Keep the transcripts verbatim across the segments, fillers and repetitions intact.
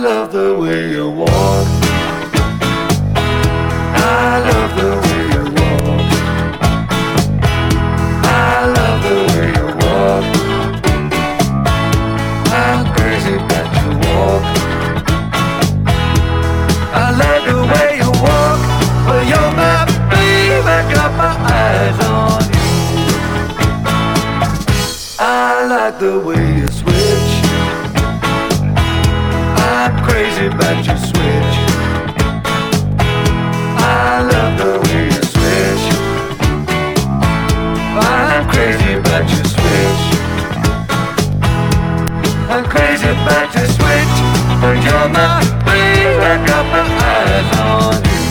love the way you walk. I love the way you walk. I love the way you walk. I'm crazy about your walk. I love the way you walk. Well, you're my baby, got my eyes on you. I like the way you switch. I'm crazy about your switch. I love the way you switch. I'm crazy about your switch. I'm crazy about your switch. But you're my baby, I got my eyes on you.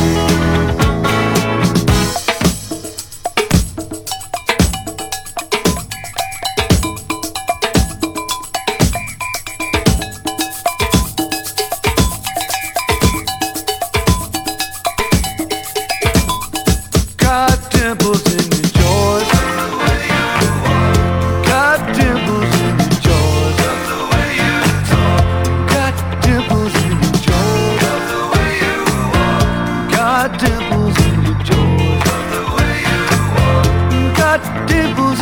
Got dimples in your jaws. Got dimples in your jaws. Got dimples in your jaws. Got dimples in your jaws. Got dimples